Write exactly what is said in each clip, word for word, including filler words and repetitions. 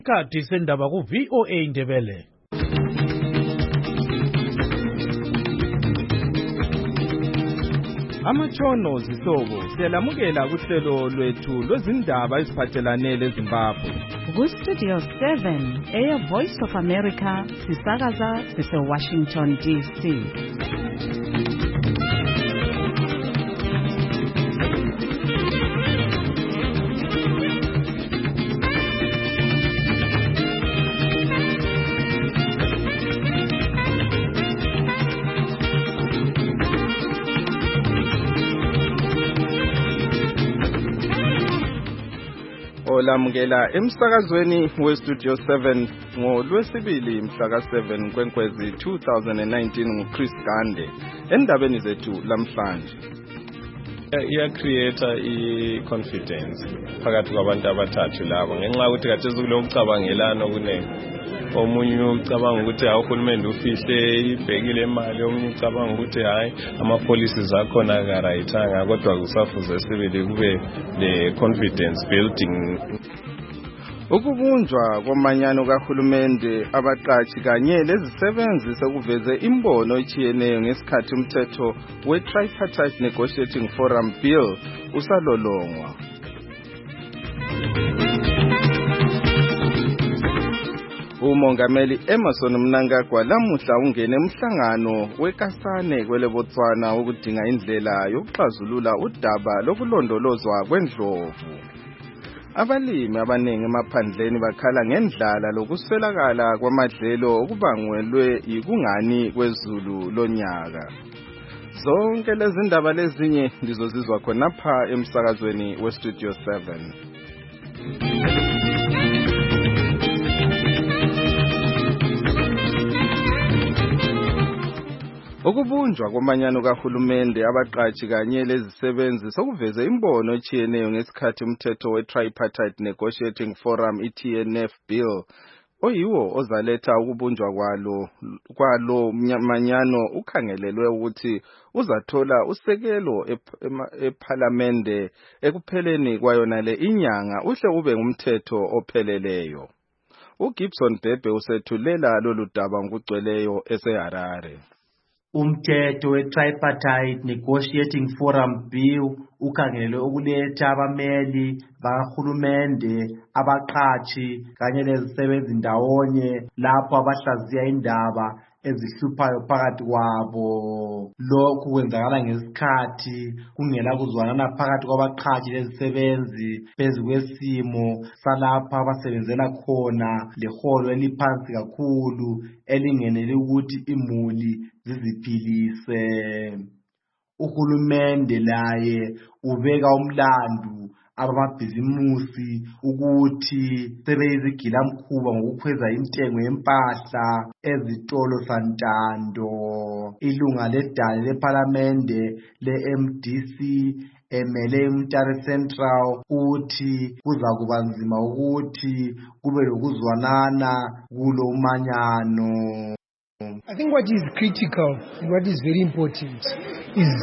Isikhathi sendaba ku V O A Ndebele. Amatshono zihlobo siyalamukela kuhlelo lwethu lwezindaba eziphathelane leZimbabwe. Ku Studio seven, Air Voice of America, sisakaza sise Washington D C. Olamukela emsakazweni we Studio seven ngoLwesibili mhla ka seven Kwenkwezi two thousand nineteen nguChris Gande endabeni zethu lamhlanje. Iya create I confidence phakathi kwabantu abathathu labo ngenxa ukuthi kathesi kulokucabangelana okunene. Omunye ucabanga ukuthi uhulumende ufihle ibhekile imali, omunye ucabanga ukuthi hayi ama policies akhona akarayithanga, kodwa kusafuze sibele kube le confidence building. Ukubunjwa komanyano kahulumende abaqashi kanye lezisebenzi sekuveze imbono etshiyeneyo ngesikhathi umthetho we Tripartite Negotiating Forum bill usalolongwa. Umongameli Emmerson Mnangagwa lamuhla ungene emhlangano weKasane kwele Botswana ukudinga indlela yokuxazulula udaba lokulondolozwa kwendlovu. Abalimi abaningi emaphandleni bakhala ngendlala lokuswelakala kwamadlelo okubangwelwe yikungani kwezulu lonyaka. Zonke lezi ndaba lezinye ndizozizwa khonapha emsakazweni we Studio seven. Ukubunjwa komanyano kahulumende abaqashi kanye lezisebenzi sokuveze imbono etshiyeneyo ngesikhathi umthetho we Tripartite Negotiating Forum I T N F bill oyiwo ozaletha ukubunjwa kwalo kwalo manyano ukhangelelwe ukuthi uzathola usekelo eParliament ekupheleni kwayona le inyanga uhle ube ngumthetho opheleleyo. uGibson Bhebhe usethulela lolu daba ngokugcweleyo eseHarare. Umthetho we-Tripartite Negotiating Forum bill ukhangelelwe ukuletha abameli bakahulumende, abaqashi kanye lezisebenzi ndawonye lapho abahlaziya indaba ezihluphayo phakathi kwabo. Lokhu kwenzakala ngesikhathi kungela kuzwanana phakathi kwabaqashi lezisebenzi phezu kwesimo salapha abasebenzela khona leholo eliphansi kakhulu elingenele ukuthi imuli ziziphilise. Uhulumende laye ubeka umlandu abamabhizimusi ukuthi sebeyizigilamkhuba ngokukhweza intengo yempahla ezitolo santando. Ilunga ledale leParliamente le-M D C emele Mtare Central uthi kuzakuba nzima ukuthi kube lokuzwanana kulo umanyano. I think what is critical and what is very important is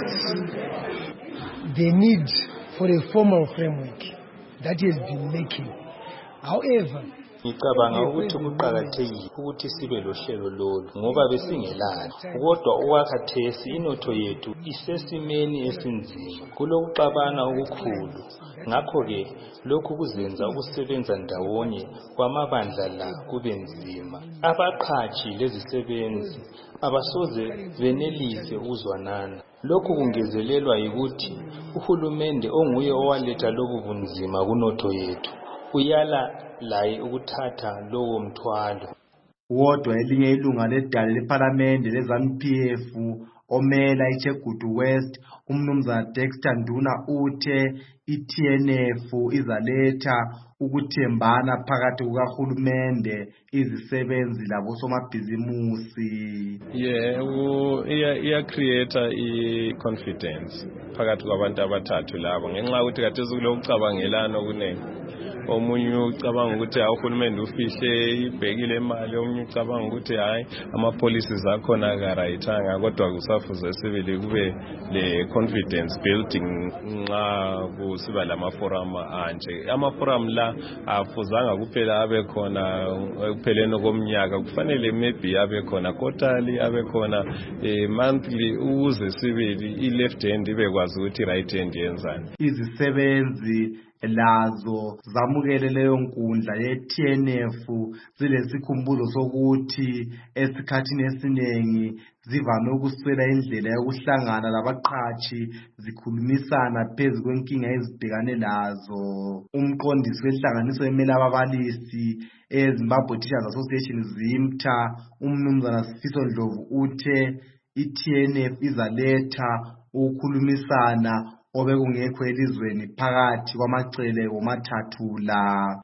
the need for a formal framework that has been making. However, ngicabanga ukuthi kuqhakathekile ukuthi sibe lohlelo lolu ngoba besingelani, kodwa okwakhathesi inotho yettu isesimeni esinzima kulokuxabana okukhulu. Ngakho ke lokhu kuzenza ukusebenza ndawonye kwamabandla la kube nzima. Abaqhashi lezisebenzi abasoze benelise ukuzwanana. Lokhu kungezelelwa yikuthi uhulumende onguye owaletha lobu bunzima kunotho yettu uyala laye ukuthatha lowo mthwalo. Wodwa elinye ilunga ledale leParliamente leZANU P F omela iChegutu West umnumzana Dexter Nduna uthe I-T N F izaletha ukuthembana phakathi kukahulumende, izisebenzi labosomabhizimusi. Yeah, iya iya create I confidence phakathi kwabantu abathathu labo ngenxa ukuthi kathesi kulokucabangelana okunene. omunye ucabanga ukuthi uhulumende ufihle ibhekile imali, omunye ucabanga ukuthi hayi ama-policies akhona akarayithanga, kodwa kusafuze sibili kube le confidence building nxa kusiba lama-forum anje. Ama-forum la afuzanga kuphela abe khona ekupheleni komnyaka, kufanele maybe abe khona quarterly, abe khona eh, monthly, ukuze sibili i-left hand ibekwazi ukuthi i-right hand yenzani. Izisebenzi lazo zamukele leyo nkundla ye-T N F zilesikhumbuzo sokuthi esikhathini esiningi zivame ukuswela indlela yokuhlangana labaqhashi zikhulumisana phezu kwenkinga ezibhekane lazo. Umqondisi wenhlanganiso emele ababalisi eZimbabwe Teachers Association ZIMTA, umnumzana Sifiso Ndlovu, uthe i-T N F izaletha ukukhulumisana obekungekho elizweni phakathi kwamacele womathathu la.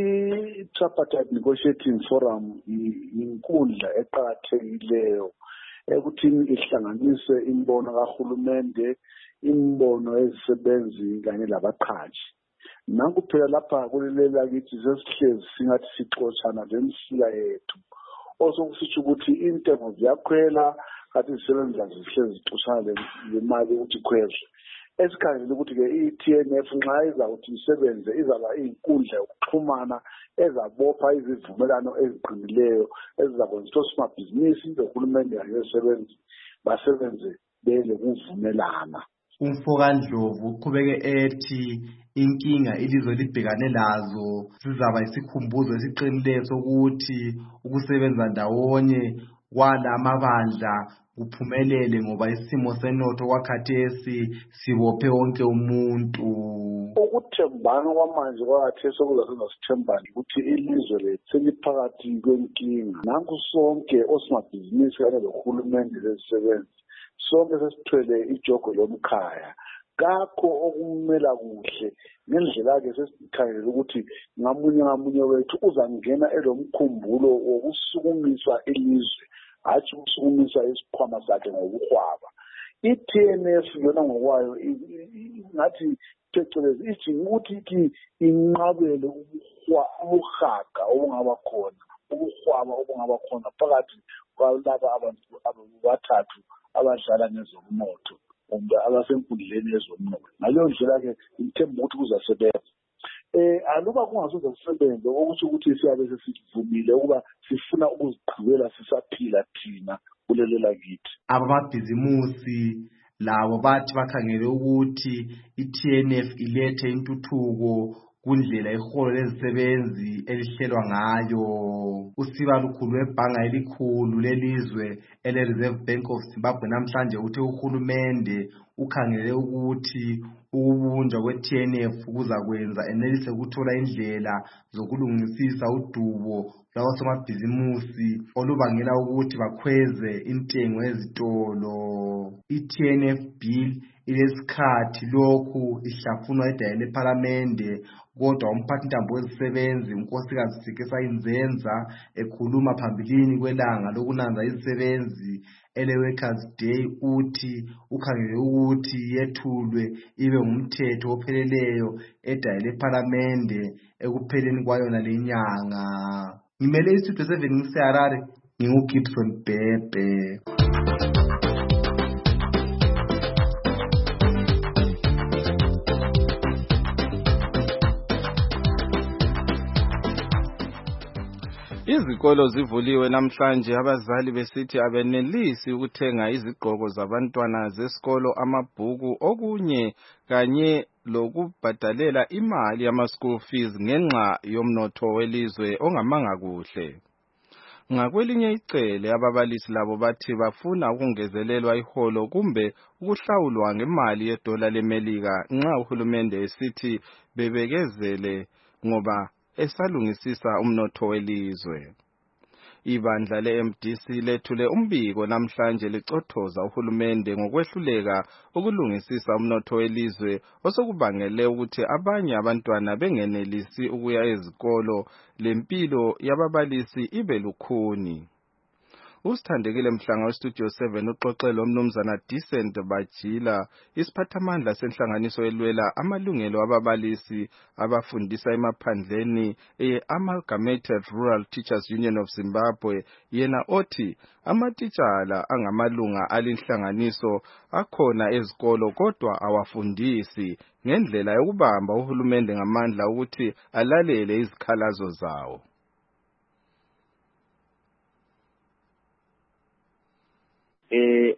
I-Tripartite Negotiating Forum inkundla eqakathekileyo ekuthini ihlanganise imbono kahulumende, imbono ezisebenzi kanye labaqhashi. Nanku phela lapha kulelela kithi sesihlezi singathi sixoshana lemsila yethu. Osokusitsho ukuthi intengo ziyakhwela, kathi izisebenzi zazo zihlezi zixoshana lemali ukuthi khwele. Esikhangela ukuthi-ke i-T N F nxa izawuthi isebenze izaba iyinkundla yokuxhumana ezabopha izivumelano eziqinileyo ezizakwenza ukuthi osomabhizinisilohulumende kanye nezisebenzi basebenze bele kuvumelana. UMfokandlovu uqhubeke ethi inkinga ilizwe libhekane lazo sizaba isikhumbuzo esiqinileyo sokuthi ukusebenza ndawonye kwalamabandla kuphumelele ngoba isimo senotho kwakhathesi sibophe wonke umuntu. Ukuthembana kwamanje kwakhathesi okuzasengasithembani ukuthi ilizwe lethu seliphakathi kwenkinga. Nanku sonke osomabhizinisi kanye lohulumende lezisebenzi sonke sesithwele ijogo lomkhaya. Kakho okumela kuhle ngendlela-ke sesikhangela ukuthi ngamunye ngamunye wethu uzangena elomkhumbulo wokusukumiswa ilizwe, hatshi ukusukumisa isikhwama sakhe ngokuhwaba. I-T N F yona ngokwayo ngathi phecelezi ithi ukuthi ithi inqabele ubuhaga obungaba khona, ubuhwaba obungaba khona phakathi kwalaba abantu abathathu abadlala ngezomnotho kumbe abasenkundleni yezomnotho. Ngaleyo ndlela-ke ngithemba ukuthi kuzasebenza. Eh aluba kungasoze kusebenze ukuthi ukuthi siyabe sesivumile ukuba sifuna ukuziqhubela sisaphila thina kulelela kithi. Abamabhizimusi labo bathi bakhangele ukuthi i-T N F ilethe intuthuko kundlela iholo lezisebenzi elihlelwa ngayo. Usiba lukhulu webhanga elikhulu lelizwe ele-Reserve Bank of Zimbabwe namhlanje uthe uhulumende ukhangele ukuthi ukubunjwa kwe-T N F kuzakwenza enelise ukuthola indlela zokulungisisa udubo lwabosomabhizimusi olubangela ukuthi bakhweze intengo ezitolo. I-T N F bill ilesikhathi lokhu ihlafunwa edayele lephalamende, kodwa umphathintambo wezisebenzi unkosikazi Fikisa Inzenza ekhuluma phambilini kwelanga lokunanza izisebenzi ele-Workers' Day uthi ukhangele ukuthi yethulwe ibe ngumthetho opheleleyo edayele lephalamende ekupheleni kwayona lenyanga. Ngimele istudio seven ngiseHarare, nginguGibson Bhebhe. Izikolo zivuliwe namhlanje, abazali besithi abenelisi ukuthenga izigqoko zabantwana zesikolo, amabhuku, okunye kanye lokubhadalela imali yama-school fees ngenxa yomnotho welizwe ongamanga kuhle. Ngakwelinye icele ababalisi labo bathi bafuna ukungezelelwa iholo kumbe ukuhlawulwa ngemali yedola leMelika nxa uhulumende esithi bebekezele ngoba esalungisisa umnotho welizwe. Ibandla le-M D C lethule umbiko namhlanje licothoza uhulumende ngokwehluleka ukulungisisa umnotho welizwe osokubangele ukuthi abanye abantwana bengenelisi ukuya ezikolo, lempilo yababalisi ibe lukhuni. Usithandekile Mhlanga westudio seven uxoxela umnumzana Decent Bajila isiphathamandla senhlanganiso elwela amalungelo ababalisi abafundisa emaphandleni e-Amalgamated Rural Teachers Union of Zimbabwe yena othi amatitshala angamalunga alinhlanganiso akhona ezikolo kodwa awafundisi ngendlela yokubamba uhulumende ngamandla ukuthi alalele izikhalazo zawo. eh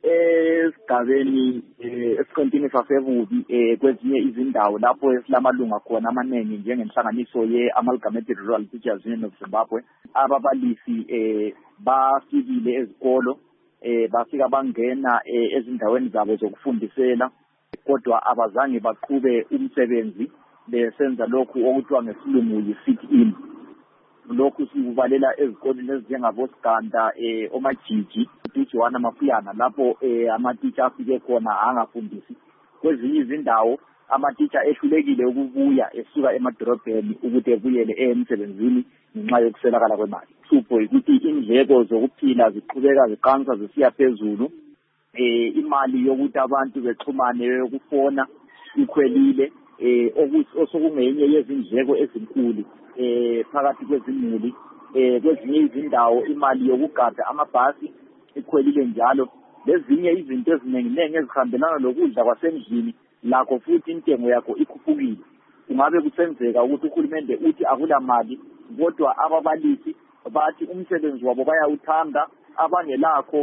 esigabeni esiqintini sasebubi eh kwezinye izindawo lapho esilamalunga khona amaningi njengenhlanganiso ye-Amalgamated Rural Teachers Union of Zimbabwe ababalisi eh bafikile ezikolo eh bafika bangena ezindaweni zabo zokufundisela kodwa abazange baqhube umsebenzi besenza lokhu okuthiwa ngesilungu yi-sit in. Lokhu sikubalela ezikoleni ezinjengabo Siganda eh omajiji Johanna Mafuyana lapho eh amatitsha afike khona angafundisi. Kwezinye izindawo amatitsha ehlulekile ukubuya esuka emadorobheni ukuthi ebuyele emsebenzini ngenxa yokuswelakala kwemali. Hlupho ukuthi indleko zokuphila ziqhubeka ziqansa zisiya phezulu. Eh imali yokuthi abantu bexhumane yokufona ikhwelile eh osokungenye yezindleko ezinkulu eh phakathi kwezimuli eh kwezinye izindawo imali yokugada amabhasi ikhwelile njalo lezinye izinto eziningi ezihambelana lokudla kwasendlini lakho futhi intengo yakho ikhuphukile. Kungabe kusenzeka ukuthi uhulumende uthi akula mali kodwa ababalisi bathi umsebenzi wabo bayawuthanda abangelakho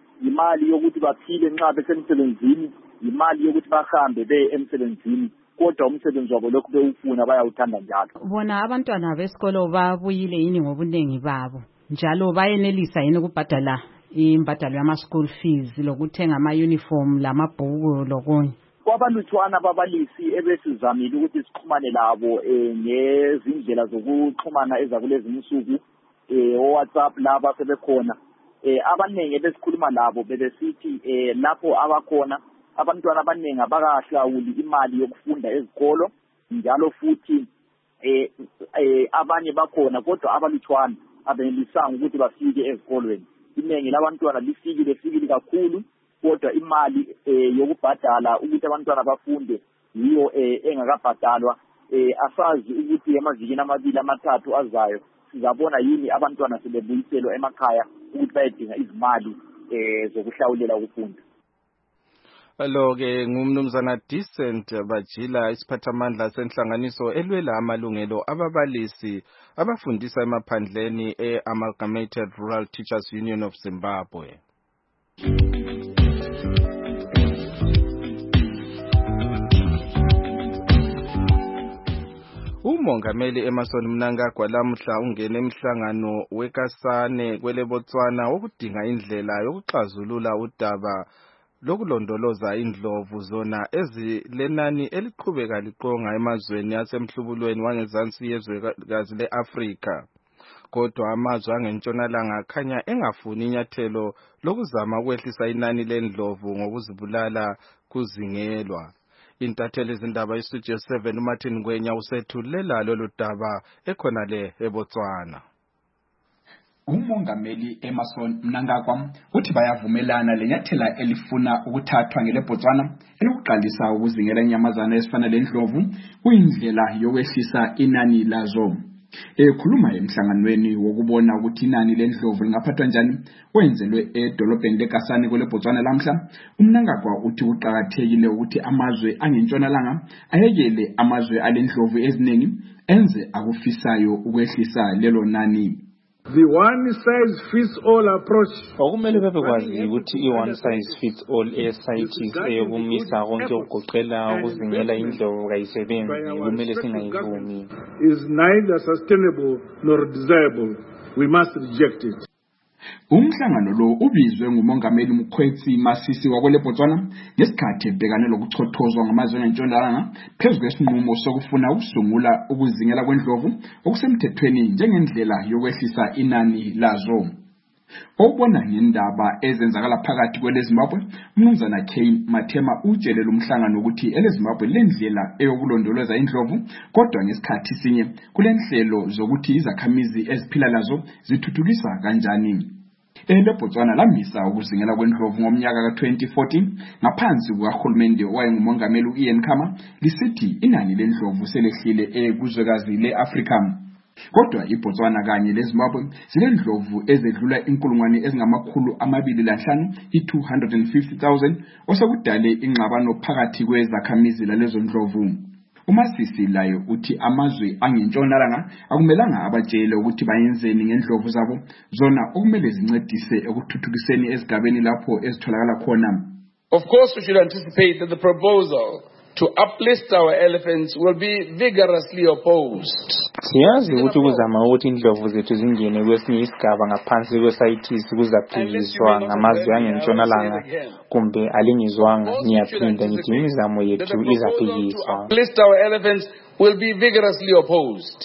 imali yokuthi baphile nxa besemsebenzini imali yokuthi bahambe beye emsebenzini kodwa umsebenzi wabo lokhu bewufuna bayawuthanda njalo. Bona abantwana besikolo babuyile yini ngobunengi babo njalo bayenelisa yini ukubhadala imbadalo yama school fees lokuthenga ama uniform lamabhuku lokunye? Kwabalutshwana ababalisi ebesizamile ukuthi sixhumane labo eh ngezindlela zokuxhumana ezakulezi insuku eh WhatsApp laba sebekhona eh abanenge besikhuluma labo bebesithi eh lapho abakhona abantwana abanenge abakahlawuli imali yokufunda ezikolo njalo futhi eh abanye bakhona kodwa abalutshwana abenelisanga ukuthi bafike ezikolweni. Inengi labantwana lifikile fikile kakhulu kodwa imali eh yokubhadala ukuthi abantwana bafunde yiyo eh engakabhadalwa. Eh asazi ukuthi emavikini amabili amathathu azayo sizabona yini abantwana sebebuyiselwa emakhaya ukuthi bayedinga izimali eh zokuhlawulela ukufunda. Lo ke ngumnumzana Decent Bajila isiphathamandla senhlanganiso elwela amalungelo ababalisi abafundisa emaphandleni e-Amalgamated Rural Teachers Union of Zimbabwe. Umongameli Emmerson Mnangagwa lamhla ungene emhlangano weKasane kwele Botswana wokudinga indlela yokuxazulula udaba lokulondoloza indlovu zona ezilenani eliqhubeka liqonga emazweni asemhlubulweni wangezansi yezwekazi le-Afrika. Kodwa amazwe angentshonalanga akhanya engafuni inyathelo lokuzama ukwehlisa inani lendlovu ngokuzibulala kuzingelwa. Intatheli izindaba istudio seven uMartin Ngwenya usethulela lolu daba ekhona le eBotswana. Umongameli Emmerson Mnangagwa uthi bayavumelana lenyathela elifuna ukuthathwa ngele Botswana elokuqalisa ukuzingela inyamazana ezifana lendlovu kuyindlela yokwehlisa inani lazo. Ekhuluma emhlanganweni wokubona ukuthi inani lendlovu lingaphathwa njani wenzelwe edolobheni leKasane kwele Botswana lamhla, uMnangagwa uthi kuqhakathekile ukuthi amazwe angentshonalanga ayekele amazwe alendlovu eziningi enze akufisayo ukwehlisa lelo nani. The one size fits all approach. Okumele bebekwazi ukuthi i-one size fits all e-CITES eyokumisa konke ukugoqela ukuzingela indlovu kayisebenzi kumele singayivumi. Is neither sustainable nor desirable. We must reject it. Umhlangano lo ubizwe ngumongameli Mkhwetsi Masisi wakwele Botswana ngesikhathi ebhekane lokuchothozwa ngamazwe entshonalanga phezu kwesinqumo sokufuna ukusungula ukuzingela kwendlovu okusemthethweni njengendlela yokwehlisa inani lazo. Obona ngendaba ezenzakala phakathi kwele Zimbabwe, umnumzana Kane Mathema utshelela umhlangano ukuthi ele Zimbabwe lendlela eyokulondoloza indlovu kodwa ngesikhathi sinye kulenhlelo zokuthi izakhamizi eziphila lazo zithuthukisa kanjani. eLebotswana lamisa ukuzingela kwendlovu ngomnyaka ka twenty fourteen ngaphansi kukarhulumente owayengumongameli u-Ian Khama lisithi inani lendlovu selehlile ekuzwekazi le-Afrika. Kodwa iBotswana kanye leZimbabwe zinendlovu ezedlula inkulungwane ezingamakhulu amabili lanhlanu i-two hundred fifty thousand osekudale ingxabano phakathi kwezakhamizi lalezo ndlovu. Umasisi layo uthi amazwe angentshonalanga akumelanga abatshele ukuthi bayenzeni ngendlovu zabo zona okumele zincedise ekuthuthukiseni ezigabeni lapho ezitholakala khona. Of course, we should anticipate that the proposal to uplist our elephants will be vigorously opposed. Siyazi ukuthi ukuzama ukuthi indlovu zethu zingene kwesinye isigaba ngaphansi kwesayithisi kuzaphikiswa ngamazwe angentshonalanga kumbe alingizwanga, ngiyaphinda ngithi imizamo yethu izaphikiswa. Uplist our elephants will be vigorously opposed.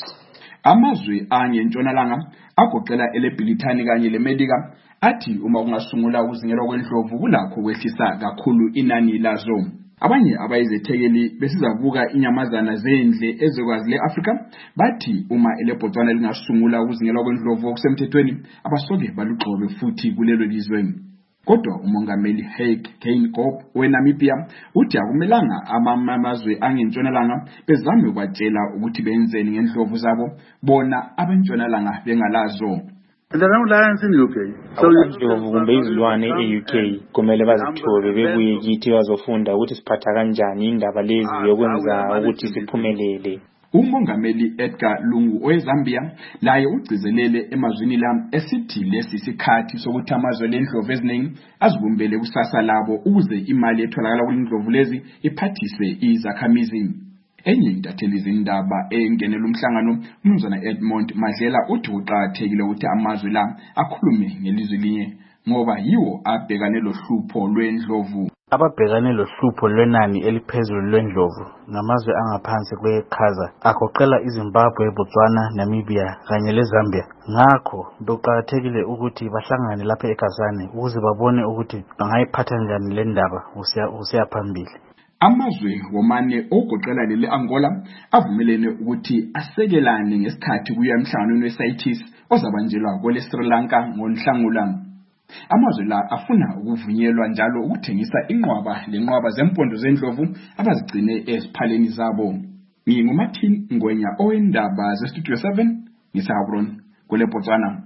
Amazwe angentshonalanga agoqela eleBrithani kanye leMelika athi uma kungasungula ukuzingelwa kwendlovu kulakho kwehlisa kakhulu inani lazo. Abanye abayizethekeli besizabuka inyamazana zendle ezokwazi le-Afrika bathi uma eLebotswana lingasungula ukuzingelwa kwendlovu okusemthethweni abasoke balugxobe futhi kulelo lizwe. Kodwa umongameli Hage Geingob weNamibia uthi akumelanga amamazwe angentshonalanga bezame kwatshela ukuthi benzeni ngendlovu zabo bona abentshonalanga bengalazo. There are no lions in U K. So indlovu kumbe izilwane e-U K kumele bazithobe bebuye kithi bazofunda ukuthi siphatha kanjani indaba lezi yokwenza ukuthi siphumelele. Umongameli Edgar Lungu oweZambia laye ugcizelele emazwini la esithi lesi sikhathi sokuthi amazwe lendlovu eziningi azibumbele kusasa labo ukuze imali etholakala kulendlovu lezi iphathise izakhamizi. Enye intatheli zindaba engenela umhlangano uMnumzana Edmond Madlela uthi kuqakathekile ukuthi amazwe la akhulume ngelizwi linye ngoba yiwo abhekane lohlupho lwendlovu. Ababhekane lohlupho lwenani eliphezulu lwendlovu ngamazwe angaphansi kwekhaza agoqela iZimbabwe, Botswana, Namibia kanye leZambia. Ngakho bekuqakathekile ukuthi bahlangane lapha ekhasane ukuze babone ukuthi bangayiphatha njani le ndaba usiya phambili. Amazwe womane ogoqela lele Angola avumelene ukuthi asekelane ngesikhathi kuya emhlanganweni weSayithisi ozabanjelwa kwele Sri Lanka ngoNhlangula. Amazwe la afuna ukuvunyelwa njalo ukuthengisa inqwaba lenqwaba zempondo zendlovu abazigcine eziphaleni zabo. NginguMartin Ngwenya owendaba zeStudio seven ngisahabron kule Botswana.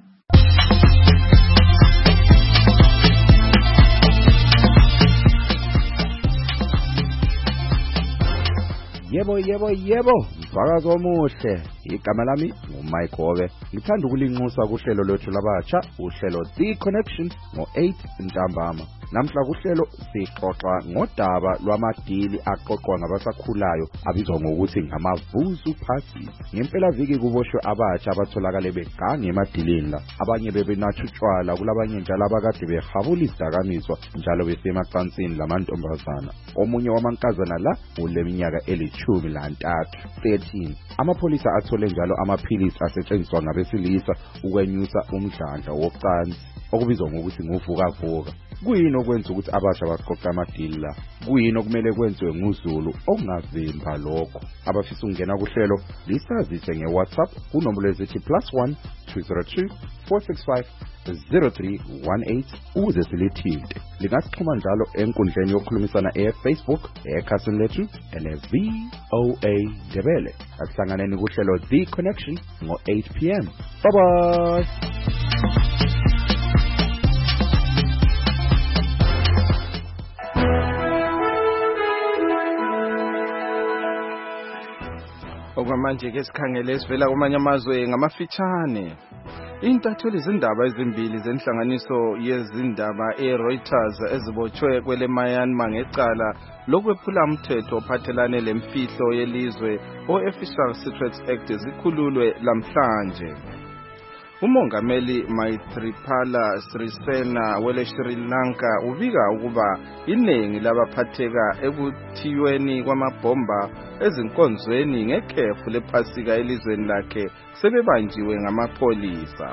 Yebo yebo yebo mfakazi omuhle igama lami nguMike Hobe ngithanda ukulinxusa kuhlelo lwethu labatsha uhlelo The Connection ngo eight ntambama. Namhla kuhlelo sixoxa ngodaba lwamadili aqoqwa ngabasakhulayo abizwa ngokuthi ngamavuzu parties. Ngempela viki kuboshwe abatsha abatholakala begange emadilini la, abanye bebenatshutshwala kulabanye njalo abakade behabula izidakamizwa njalo besemacansini lamantombazana. Omunye wamankazana la uleminyaka elithumi lantathu thirteen. Amapolisa athole njalo amaphilisi asetshenziswa ngabesilisa ukwenyusa umdlandla wocansi okubizwa ngokuthi nguvukavuka. Kuyini okwenza ukuthi abasha baqoqa amadili la? Kuyini okumele kwenziwe nguZulu okungavimba lokho? Abafisa ukungena kuhlelo lisazise ngeWhatsApp kunombolo ezithi plus one two zero two four six five zero three one eight ukuze silithinte. Lingasixhuma njalo enkundleni yokukhulumisana eFacebook ekhasini lethu ene-V O A Ndebele. Asihlanganeni kuhlelo The Connection ngo eight p m Bye bye. Okwamanje ke sikhangele esivela kumanye amazwe ngamafitshane. Intatheli zindaba ezimbili zenhlanganiso yezindaba eReuters ezibotshwe kwele Myanmar ngecala lokwephula umthetho ophathelane lemfihlo yelizwe o-Official Secrets Act zikhululwe lamhlanje. Umongameli Maithripala Sirisena wele Sri Lanka ubika ukuba iningi labaphatheka ekuthiyweni kwamabhomba ezinkonzweni ngekhefu lephasika elizweni lakhe sebebanjiwe ngamapolisa.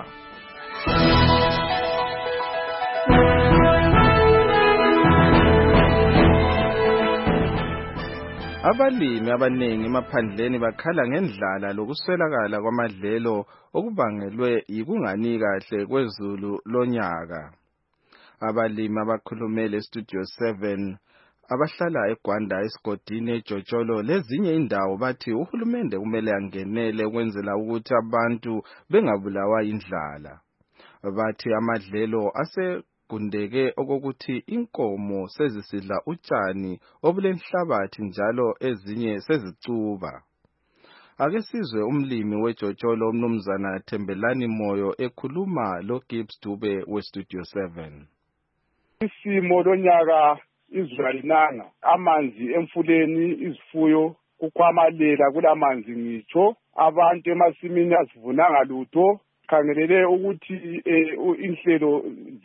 Abalimi abaningi emaphandleni bakhala ngendlala lokuswelakala kwamadlelo okubangelwe yikungani kahle kwezulu lonyaka. Abalimi abakhulumele Studio seven abahlala eGwanda esigodini eJotsholo lezinye indawo bathi uhulumende kumele angenele ukwenzela ukuthi abantu bengabulawa indlala. Bathi amadlelo ase kundeke okokuthi inkomo sezisidla utshani obulenhlabathi njalo ezinye sezicuba. Ake sizwe umlimi weJotsholo umnumzana Thembelani Moyo ekhuluma lo Gibbs Dube we Studio seven. Isimo lonyaka izulu alinanga, amanzi emfuleni, izifuyo kukhwamalela kulamanzi ngitsho, abantu emasimini asivunanga lutho. Khangelele ukuthi inhlelo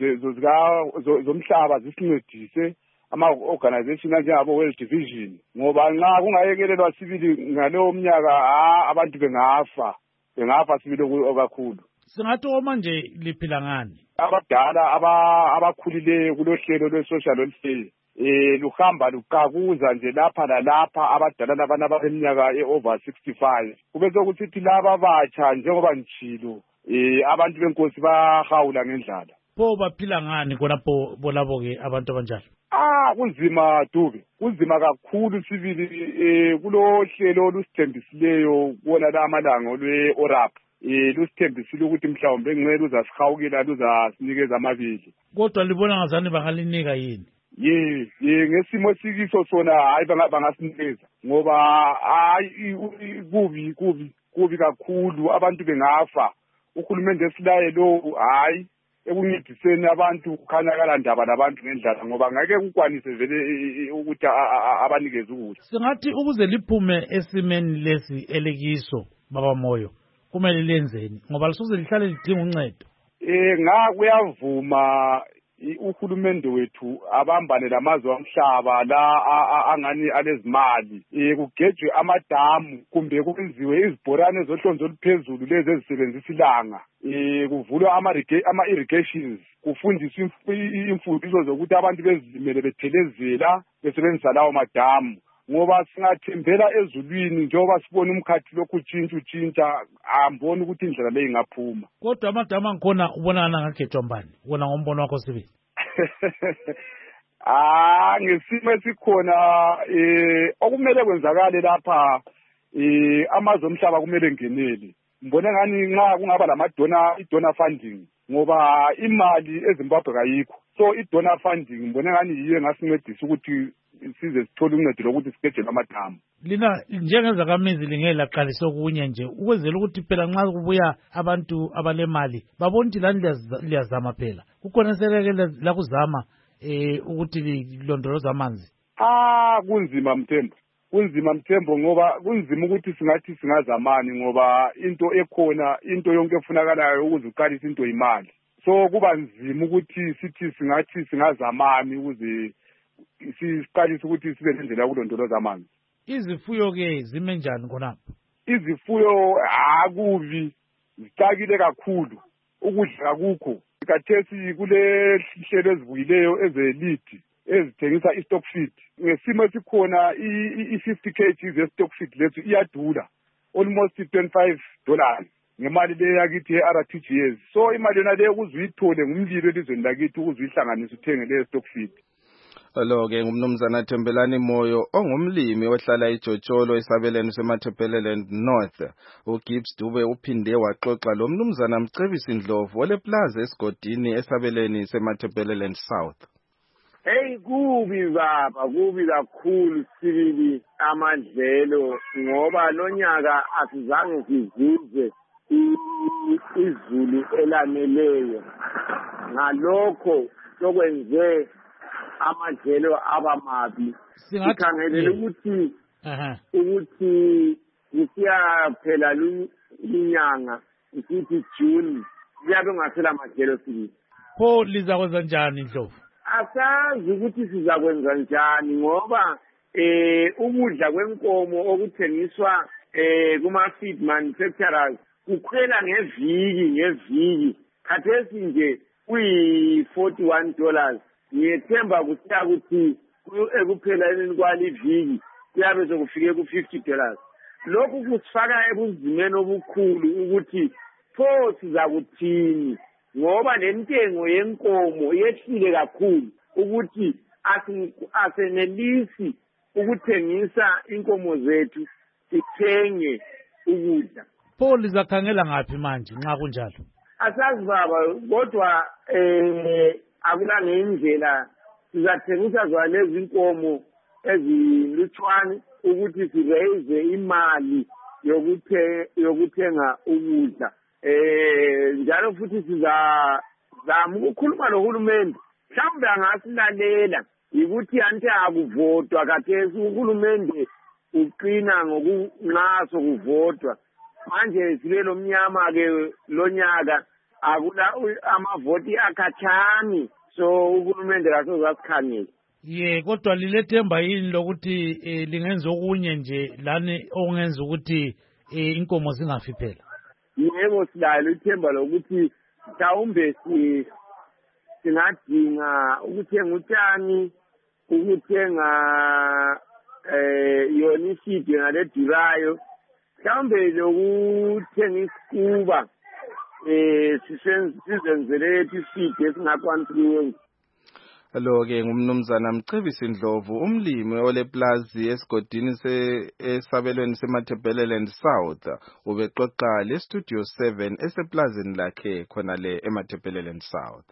zomhlaba zisincedise ama-organization anjengabo World Division, ngoba nxa kungayekelelwa sibili ngaleyo mnyaka abantu bengafa bengafa sibili kakhulu. Singathi oma nje liphila ngani? Abadala abakhulileyo kulohlelo lwe-social welfare eh luhamba luqhakuza nje lapha lalapha abadala labana abeminyaka e-over sixty-five. Kube sokuthi laba abatsha njengoba njilo eh abantu benkosi bahawula ngendlala. Pho baphila ngani khonapho bolabo ke abantu abanjalo? Ah kunzima Dube, kunzima kakhulu sibili eh kulohlelo olusithembisileyo bona la amalanga lwe-orap. Eh lusithembisile ukuthi mhlawumbe ngcela uzasihawukela luzasinikeza amabili. Kodwa libona ngazani bangalinika yini? Ye ye ngesimo sikiso sona hayi bangasinikeza ngoba hayi kubi kubi kubi kakhulu abantu bengafa. Uhulumende esilaye lo hayi ekuncediseni abantu kukhanyakala ndaba labantu ngendlala ngoba ngeke kukwanise vele ukuthi abanikeze ukudla. Singathi ukuze liphume esimeni lesi elekiso baba Moyo kumele lenzeni ngoba lisoze lihlale lidinga uncedo. Eh nga kuyavuma uhulumende wethu abambane lamazwe omhlaba la angani alezimali eh kugejwe amadamu kumbe kwenziwe izibhorane zohlonzo oluphezulu lezi ezisebenzisa ilanga eh kuvulwa ama ama irrigations kufundiswa imfundiso zokuthi abantu bezimele bethelezela besebenzisa lawo madamu ngoba singathembela ezulwini njengoba sibona umkhathi lokhu utshintsha utshintsha amboni ukuthi indlela leyi ingaphuma. Kodwa amadamu angikhona ubonana ngagejwa mbani wona ngombono wakho sibili? Ah ngesimo esikhona eh okumele kwenzakale lapha eh amazwe omhlaba kumele ngenele. Mbone ngani nxa kungaba lamadona idonor funding ngoba imali eZimbabwe kayikho. So idonor funding mbone ngani yiyo engasincedisa ukuthi size sithole uncedo lokuthi sigejele amadamu. Lina njengezakamizi lingela qalisa okunye nje ukwenzela ukuthi phela nxa kubuya abantu abalemali babona ukuthi lani liyazama phela. Kukhona seleke la kuzama eh ukuthi lilondoloza amanzi. Ah kunzima Mthembu. Kunzima Mthembu ngoba kunzima ukuthi singathi singazamani ngoba into ekhona into yonke efunakalayo ukuze uqalise into imali. So kuba nzima ukuthi sithi singathi singazamani ukuze siqalise ukuthi sibe nendlela yokulondoloza amanzi. Izifuyo ke zime njani khonapho? Izifuyo akubi zicakile kakhulu ukudla akukho. Kathesi kule hlelo ezibuyileyo ezelidi ezithengisa i-stock feed. Ngesimo esikhona i-fifty kilograms ye-stock feed lethu iyadula almost twenty-five dollars ngemali le yakithi ye-R T G S. So imali yona le ukuzuyithole ngumlilo elizweni lakithi ukuzuyihlanganisa uthenge le stock feed. Lo ke ngumnumzana Thembelani Moyo ongumlimi ohlala eJotsholo esabelweni seMatabeleland North. uGibbs Dube uphinde waxoxa lo mnumzana Mcebisi Ndlovu ole plaza esigodini esabelweni seMatabeleland South. Hey kubi baba kubi kakhulu sibili amadlelo ngoba lonyaka asizange sizuze izulu elaneleyo ngalokho sokwenze amadlelo abamabi. Sikhangelele ukuthi ukuthi kusiyaphela inyanga isithi June kuyabe ngasela amadlelo sibili. Pho lizakwenza njani Ndlovu? Asazi ukuthi sizakwenza njani ngoba eh ukudla kwenkomo okuthengiswa eh kuma feed manufacturers kukhwela ngeviki ngeviki khathesi nje kuyi forty-one dollars. Ngiyethemba kusiya ukuthi ekupheleni kwaliviki kuyabe sekufike ku fifty dollars. Lokhu kusifaka ebunzimeni obukhulu ukuthi pho sizakuthini ngoba lentengo yenkomo yehlile kakhulu ukuthi asenelisi ukuthengisa inkomo zethu sithenge ukudla. Pho lizakhangela ngaphi manje nxa kunjalo? Asazi baba, kodwa eh akulanga indlela sizathengisa zona lezi inkomo ezilutshwane ukuthi sireze imali yokuthe yokuthenga ukudla. Eh njalo futhi siza zama ukukhuluma nohulumende mhlawumbe angasilalela ukuthi anti akuvotwa kathesi uhulumende uqina ngokunqaso kuvotwa. Manje sibe lomnyama ke lonyaka akula amavoti akhathani so uhulumende kasozasikhangela. Ye kodwa lilethemba yini lokuthi lingenza okunye nje lani ongenza ukuthi inkomo zingafi phela? Yebo silalo ithemba lokuthi mhlawumbe si singadinga ukuthenga utshani, ukuthenga eh yona isidi ngaledurayo, mhlawumbe lokuthenga isikuba eh sisenzele isidi esingakwanisi. Lo ke ngumnumzana Mcebisi Ndlovu, umlimi oleplazi esigodini esabelweni seMatabeleland South, ubexoxa le Studio seven eseplazini lakhe khona le eMatabeleland South.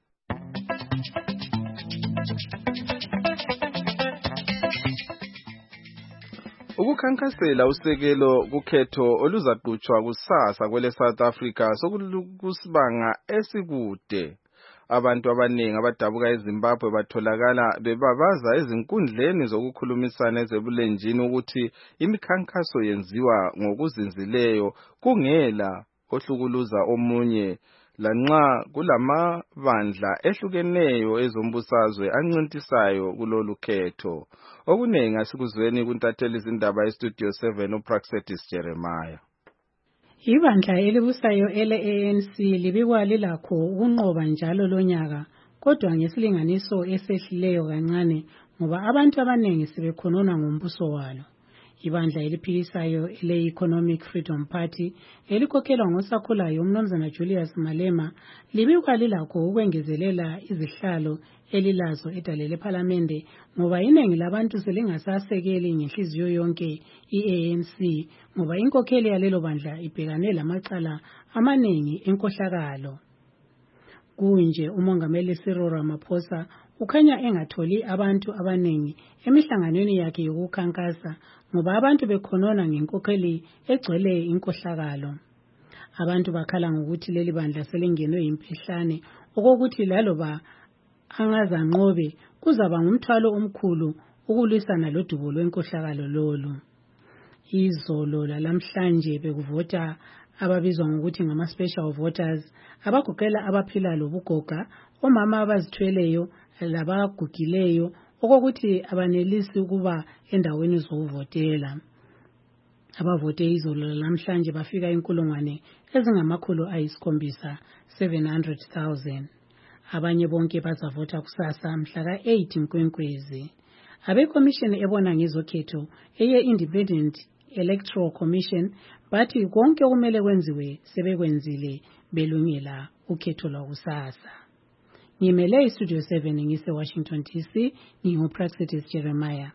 Ukukhankasela usekelo kukhetho oluzaqhutshwa kusasa kwele South Africa sokusibanga esikude. Abantu abaningi abadabuka eZimbabwe batholakala bebabaza ezinkundleni zokukhulumisana ezebulenjini ukuthi imikhankaso yenziwa ngokuzinzileyo kungela ohlukuluza omunye lanxa kulamabandla ehlukeneyo ezombusazwe ancintisayo kulolu khetho. Okunengi asikuzweni kuntatheli izindaba eStudio seven uPraxetis Jeremiah. Ibandla elibusayo ele-A N C libikwa lilakho ukunqoba njalo lonyaka, kodwa ngesilinganiso esehlileyo kancane ngoba abantu abaningi sebekhonona ngombuso walo. Ibandla eliphikisayo ele-Economic Freedom Party elikhokhelwa ngosakhulayo uMnumzana Julius Malema libikwa lilakho ukwengezelela izihlalo elilazo edale lePhalamende ngoba iningi labantu selingasasekeli ngenhliziyo yonke i-A N C ngoba inkokheli yalelo bandla ibhekane lamacala amaningi enkohlakalo. Kunje umongameli Cyril Ramaphosa ukhanya engatholi abantu abaningi emihlanganweni yakhe yokukhankasa ngoba abantu bekhonona ngenkokheli egcwele inkohlakalo. Abantu bakhala ngokuthi leli bandla selingenwe impehlane okokuthi laloba angazanqobe kuzaba ngumthwalo omkhulu ukulwisana lodubo lwenkohlakalo lolu. Izolo lalamhlanje bekuvota ababizwa ngokuthi ngama special voters abagoqela abaphila lobugoga, omama abazithweleyo labagugileyo okokuthi abanelisi ukuba endaweni zokuvotela. Abavote izolo lalamhlanje bafika inkulungwane ezingamakhulu ayisikhombisa seven hundred thousand. Abanye bonke bazavota kusasa mhla ka eight Nkwenkwezi. Abekomishini ebona ngezokhetho eye Independent Electoral Commission bathi konke okumele kwenziwe sebekwenzile belungela ukhetho lwakusasa. Ngimele iStudio seven ngise Washington D C, nginguPraxetis Jeremiah.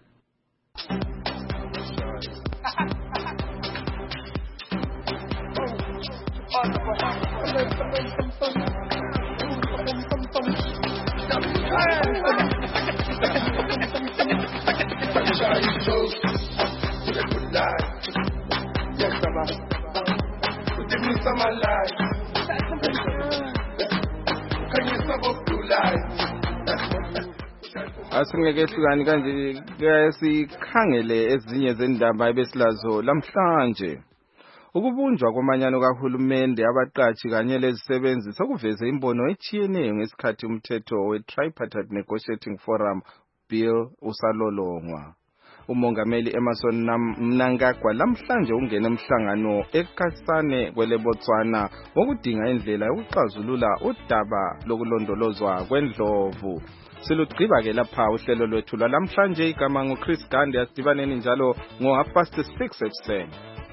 Asingeke hlukani kanje sikhangele ezinye zendaba ebesilazo lamhlanje. Ukubunjwa kwamanyano kahulumende abaqashi kanye lezisebenzi sokuveze imbono etshiyeneyo ngesikhathi umthetho we Tripartite Negotiating Forum Bill usalolongwa. umongameli Emerson Mnangagwa lamhlanje ungena emhlangano eKasane kwele Botswana wokudinga indlela yokuxazulula udaba lokulondolozwa kwendlovu. Silugqiba ke lapha uhlelo lwethu lwalamhlanje. Igama nguChris Gandhi, asidibaneni njalo ngo half past six ekuseni.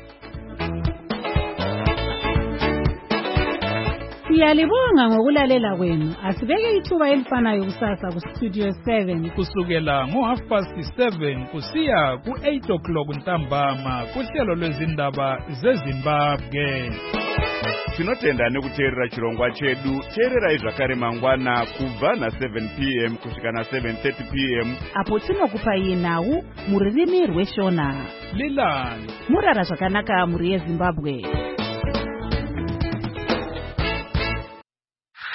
Siyalibonga ngokulalela kwenu. Asibeke ithuba elifanayo kusasa ku Studio seven kusukela ngo half past seven kusiya ku eight o'clock ntambama kuhlelo lwezindaba zeZimbabwe. Tinotenda nekuteerera chirongwa chedu. Teererai zvakare mangwana kubva na seven p m kusvika na seven thirty p m apo tinokupai nhau muririmi rweshona. Lilani murara zvakanaka muri yeZimbabwe.